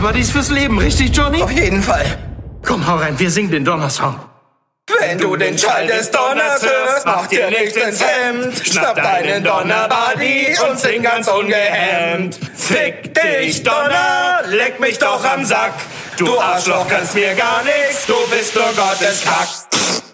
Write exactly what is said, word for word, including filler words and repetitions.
Buddies fürs Leben, richtig, Johnny? Auf jeden Fall. Komm, hau rein, wir singen den Donnersong. Wenn du den Schall des Donners hörst, mach dir nicht ins Hemd. Schnapp deinen Donnerbuddy und sing ganz ungehemmt. Fick dich, Donner, leck mich doch am Sack. Du Arschloch kannst mir gar nichts, du bist nur Gottes Kack.